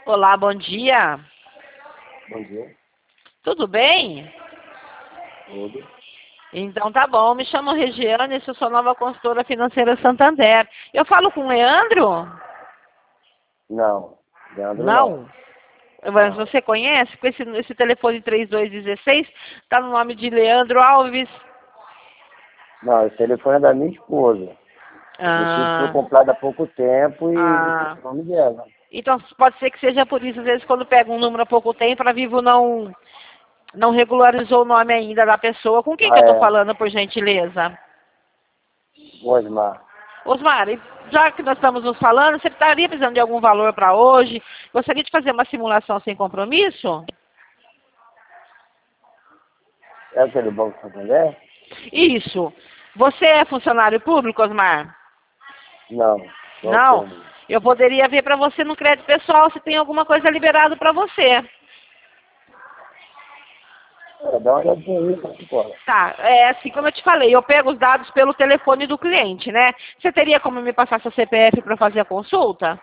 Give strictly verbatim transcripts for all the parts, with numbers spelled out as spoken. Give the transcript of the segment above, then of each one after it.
Olá, bom dia. Bom dia. Tudo bem? Tudo. Então tá bom, me chamo Regiane, sou sua nova consultora financeira Santander. Eu falo com o Leandro? Não. Leandro não. Não. Mas Não. você conhece? Com esse, esse telefone três dois um seis, tá no nome de Leandro Alves. Não, esse telefone é da minha esposa. Inclusive foi Ah, comprado há pouco tempo e ah. o nome dela. Então pode ser que seja por isso, às vezes quando pega um número há pouco tempo, a Vivo não, não regularizou o nome ainda da pessoa. Com quem que Ah, eu tô é. falando, por gentileza? Osmar. Osmar, e já que nós estamos nos falando, você estaria precisando de algum valor para hoje? Gostaria de fazer uma simulação sem compromisso? É aquele Banco Santander? Isso. Você é funcionário público, Osmar? Não. Sou Não. autônomo. Eu poderia ver para você no crédito pessoal se tem alguma coisa liberada para você. É, dá uma olhadinha aí, tá fora. Tá, é assim como eu te falei, eu pego os dados pelo telefone do cliente, né? Você teria como me passar seu C P F para fazer a consulta?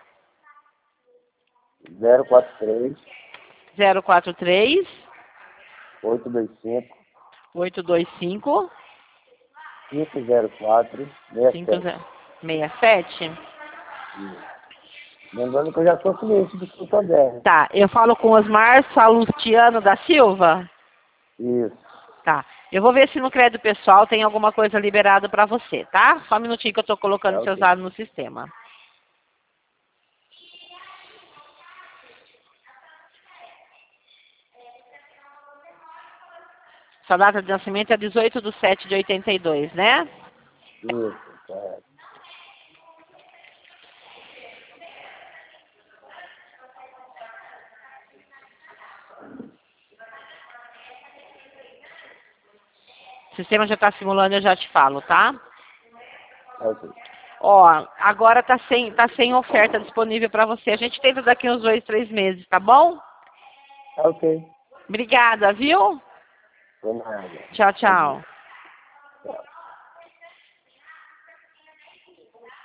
zero quatro três, zero quatro três, oito dois cinco, oito dois cinco, cinco zero quatro, seis cinco sete. zero seis sete. Lembrando que eu já sou cliente do Santander. Tá, eu falo com Osmar Salustiano da Silva. Isso. Tá, eu vou ver se no crédito pessoal tem alguma coisa liberada para você, tá? Só um minutinho que eu tô colocando Tá seus ok. dados no sistema. Sua data de nascimento é dezoito de sete de oitenta e dois, né? Isso, correto. O sistema já está simulando, eu já te falo, tá? Tá ok. Ó, agora tá sem, tá sem oferta disponível para você. A gente tenta daqui uns dois, três meses, tá bom? Tá ok. Obrigada, viu? Por nada. Tchau, Bom dia. tchau.